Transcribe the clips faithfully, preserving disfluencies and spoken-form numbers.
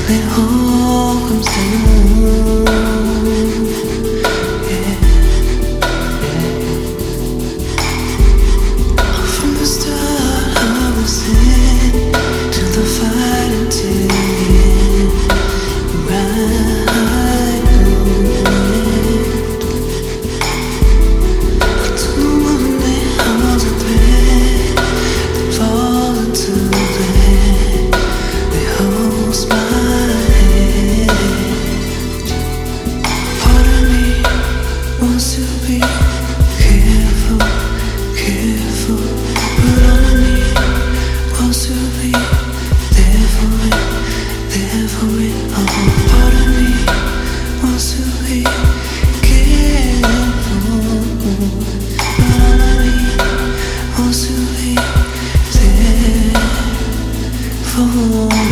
it all comes down. Yeah, yeah. From the start of the sin to the fight until the end, right movement. To one day holds a thread that falls into the land that holds my head. Part of me wants to be careful, careful, but all of me wants to be there for it, there for it. Oh, part of me wants to be careful, but all of me wants to be there for it.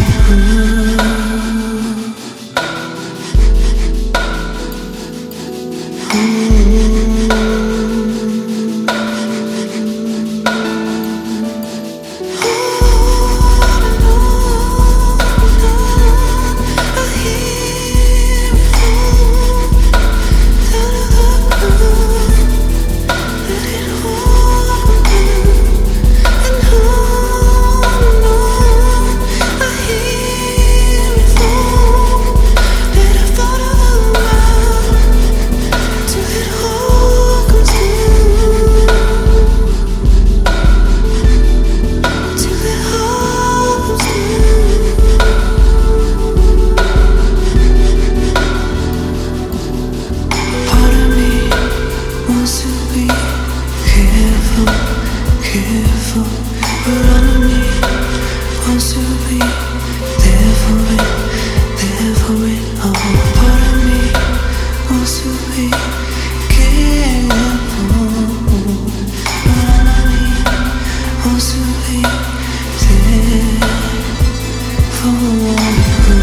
Careful, but all of me wants to be there for it, there for it. Oh, part of me wants to be careful, but all of me wants to be there for it.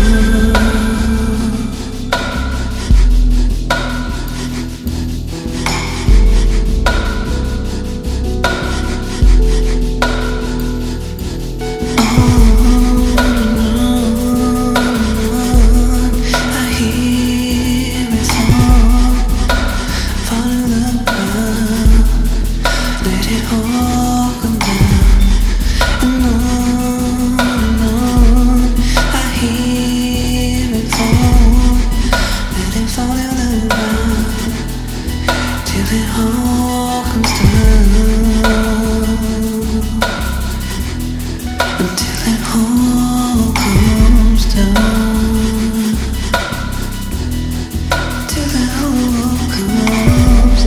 Till it all comes down, until it all comes down, till it all comes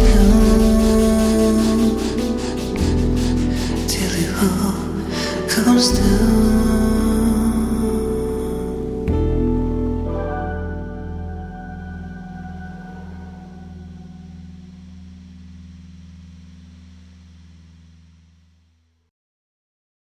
down, till it all comes down.